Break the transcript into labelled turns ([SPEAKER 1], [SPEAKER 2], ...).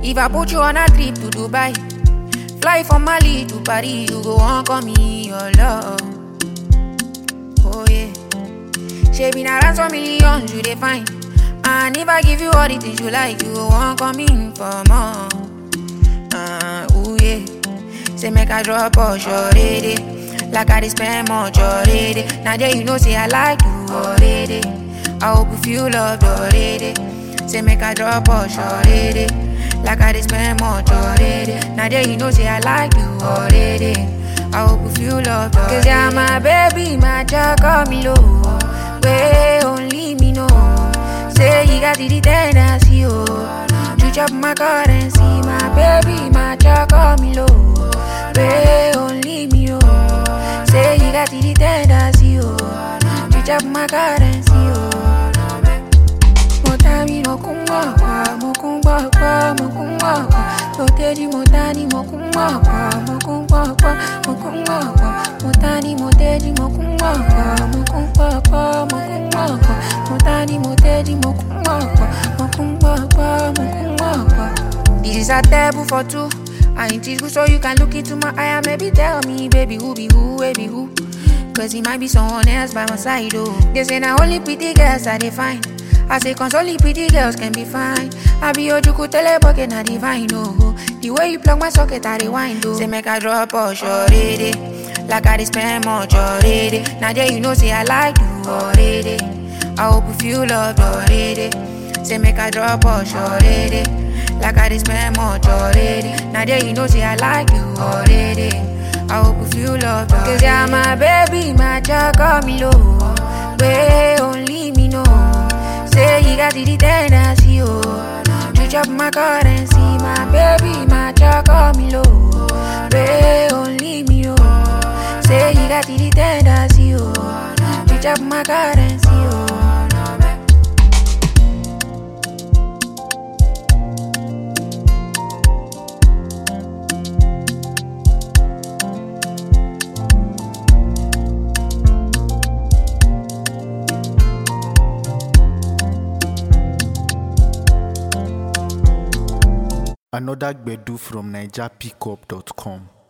[SPEAKER 1] If I put you on a trip to Dubai, fly from Mali to Paris, you go on call me your love. Oh yeah. She been around some millions, you dey find. And if I give you all the things you like, you go on call me for more. Oh yeah. Say make I drop all already. Like I dey spend much already. Now that you know say I like you already. I hope you feel loved already. Say make I drop all already. Like I dey spend much already. Now that you know say I like you already. I hope you feel loved already. Cause you're my baby, my child, call me low. Way only me know. Say you got the tendency, oh. You chop my currency, my baby, my child, call me low. Way only me, oh. Say you got the tendency, oh. You chop my currency, oh. Motami mokungwa kwa, mokungwa kwa, mokungwa kwa. Motedi motani mokungwa kwa, mokungwa kwa, mokungwa kwa. Motani motedi mokungwa kwa, mokungwa kwa, mokungwa kwa. Motani motedi mokungwa kwa, mokungwa kwa, mokungwa kwa. This is a table for two. And it is good so you can look into my eye and maybe tell me, baby, who be who, baby, who? Cause it might be someone else by my side, oh. They say now only pretty girls are they fine. I say cause only pretty girls can be fine. I be your juku telebucket na divine, oh. The way you plug my socket I rewind, oh. Say make I drop all already. Like I dey spend much already. Now that you know say I like you already. I hope you feel loved already. Say make I drop all already. Like I dey spend much already. Now that you know say I like you already. I hope you feel loved already. Cause you're my baby, my child, call me low. Way only me know. Say you got the tendency, oh. You chop my currency, my baby, my child, call me low. Way only me, oh. Say you got the tendency, oh. You chop my currency, oh.
[SPEAKER 2] Another Gbedu from NigerPickup.com.